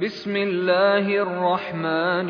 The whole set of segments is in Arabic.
بسم الله الرحمن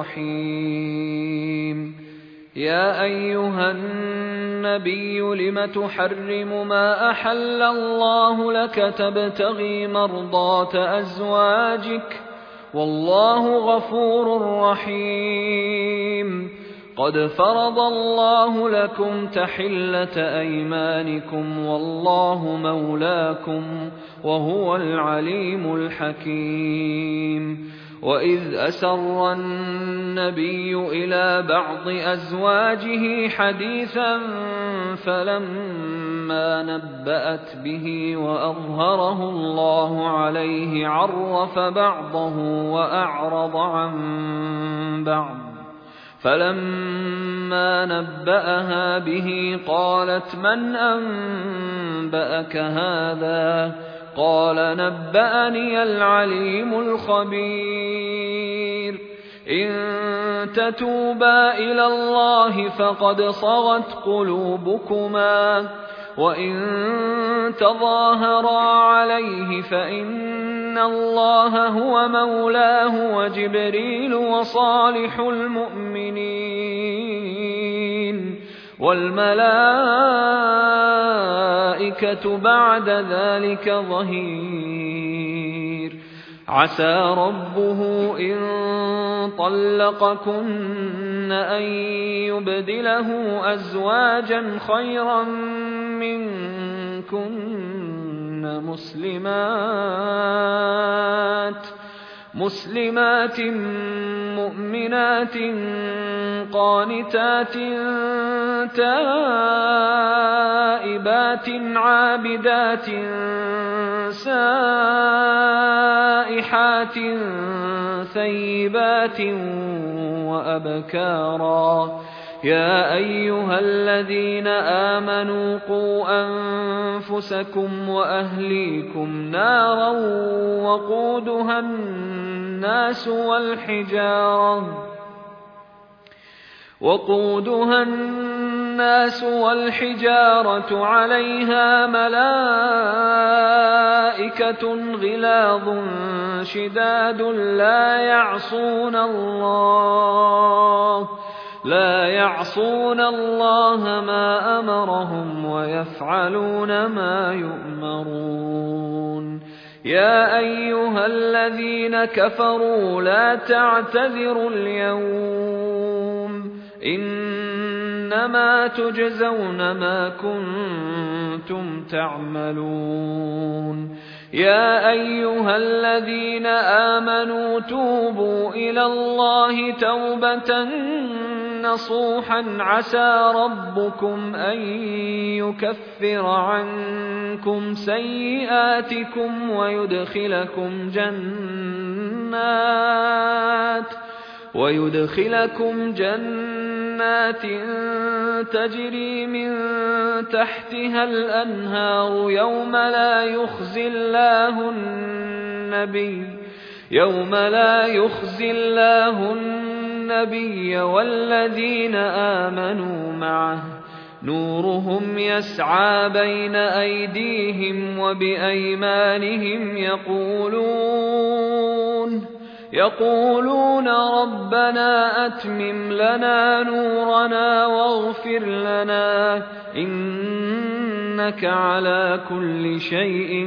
الرحيم. يا أيها النبي لم تحرم ما أحل الله لك تبتغي مرضات أزواجك والله غفور رحيم. قد فرض الله لكم تحلة أيمانكم والله مولاكم وهو العليم الحكيم. وإذ أسر النبي إلى بعض أزواجه حديثا فلما نبأت به وأظهره الله عليه عرف بعضه وأعرض عن بعض، فلما نبأها به قالت من أنبأك هذا؟ قال نبأني العليم الخبير. إن تتوبا إلى الله فقد صغت قلوبكما وإن تظاهرا عليه فإن الله هو مولاه وجبريل وصالح المؤمنين والملائكة بعد ذلك ظهير. عسى ربه إن طلقكن أن يبدله أزواجا خيرا منكن مسلمات مؤمنات قانتات تائبات عابدات سائحات ثيبات وأبكارا. يا أيها الذين آمنوا قوا أنفسكم وأهليكم نارا وقودها الناس والحجارة عليها ملائكة غلاظ شداد لا يعصون الله ما أمرهم ويفعلون ما يؤمرون. يا أيها الذين كفروا لا تعتذروا اليوم إنما تجزون ما كنتم تعملون. يا أيها الذين آمنوا توبوا إلى الله توبة نصوحا عسى ربكم أن يكفر عنكم سيئاتكم ويدخلكم جنات تجري من تحتها الأنهار يوم لا يخزي الله النبي والذين آمنوا معه نورهم يسعى بين أيديهم وبأيمانهم يقولون ربنا أتمم لنا نورنا واغفر لنا إنك على كل شيء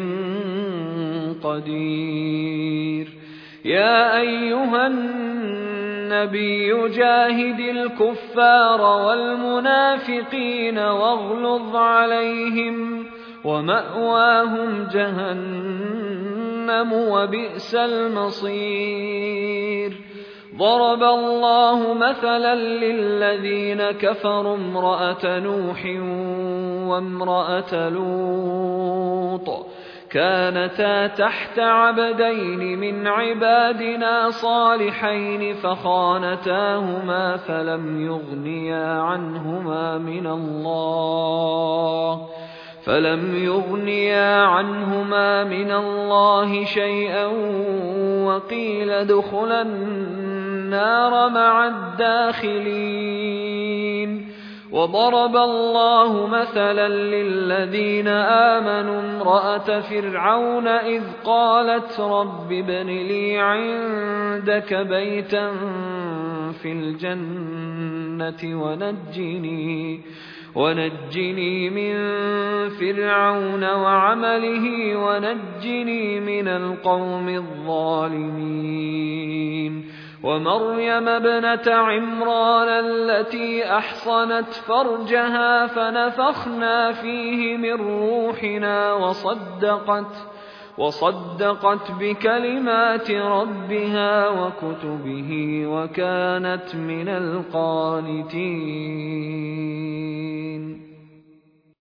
قدير. يا أيها النبي جاهد الكفار والمنافقين واغلظ عليهم ومأواهم جهنم وبئس المصير. ضرب الله مثلا للذين كفروا امرأة نوح وامرأة لوط كانتا تحت عبدين من عبادنا صالحين فخانتاهما فلم يغنيا عنهما من الله شيئا وقيل ادخلا النار مع الداخلين. وضرب الله مثلا للذين آمنوا امرأة فرعون إذ قالت رب ابن لي عندك بيتا في الجنة ونجني من فرعون وعمله ونجني من القوم الظالمين ومريم ابنة عمران التي أحصنت فرجها فنفخنا فيه من روحنا وصدقت بكلمات ربها وكتبه وكانت من القانتين